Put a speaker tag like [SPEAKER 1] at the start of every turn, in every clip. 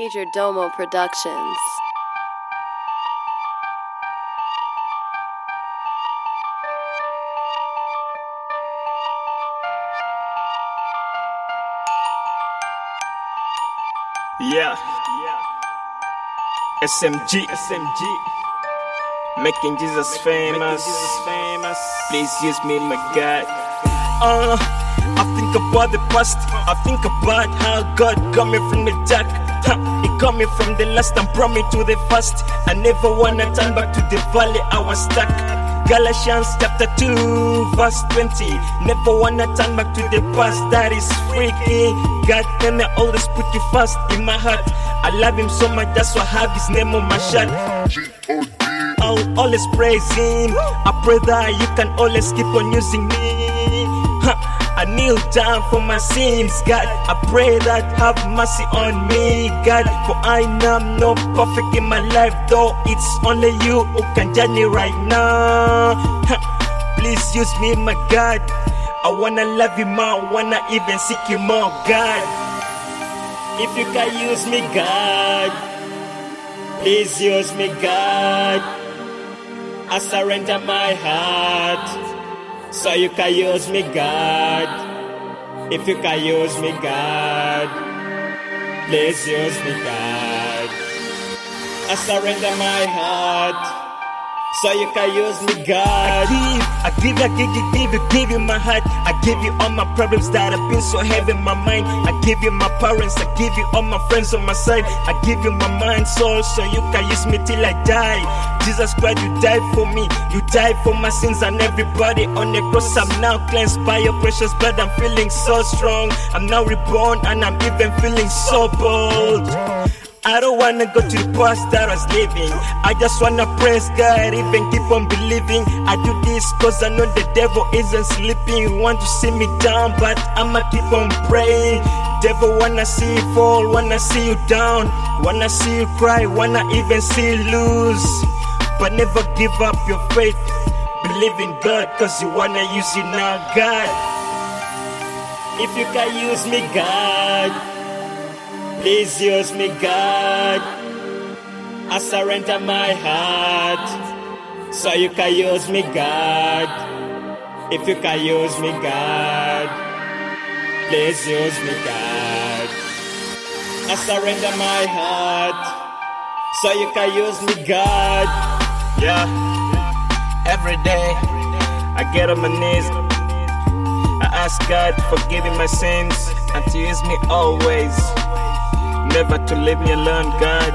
[SPEAKER 1] Major Domo Productions.
[SPEAKER 2] Yeah. SMG. Making Jesus famous. Please use me, my God. I think about the past. I think about how God got me from the dark. He got me from the last and brought me to the first. I never wanna turn back to the valley I was stuck. Galatians chapter 2 verse 20. Never wanna turn back to the past, that is freaky. God can I always put you first in my heart. I love him so much, that's why I have his name on my shirt. I'll always praise him. I pray that you can always keep on using me. I kneel down for my sins, God. I pray that have mercy on me, God. For I am not perfect in my life, though it's only you who can judge me right now. Please use me, my God. I wanna love you more, wanna even seek you more, God. If you can use me, God, please use me, God. I surrender my heart, so you can use me, God. If you can use me, God, please use me, God. I surrender my heart, so you can use me, God. I give you my heart. I give you all my problems that have been so heavy in my mind. I give you my parents, I give you all my friends on my side. I give you my mind, soul, so you can use me till I die. Jesus Christ, you died for me. You died for my sins and everybody on the cross. I'm now cleansed by your precious blood. I'm feeling so strong. I'm now reborn and I'm even feeling so bold. I don't wanna go to the past that I was living. I just wanna praise God, even keep on believing. I do this cause I know the devil isn't sleeping. Want to see me down, but I'ma keep on praying. Devil wanna see you fall, wanna see you down, wanna see you cry, wanna even see you lose. But never give up your faith. Believe in God cause you wanna use you now, God. If you can use me, God, please use me, God. I surrender my heart, so you can use me, God. If you can use me, God, please use me, God. I surrender my heart, so you can use me, God. Yeah, every day I get on my knees. I ask God to forgive me my sins and to use me always. Never to leave me alone, God.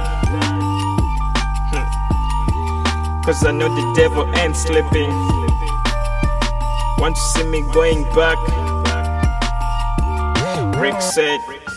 [SPEAKER 2] Cause I know the devil ain't sleeping. Want to see me going back. Rick said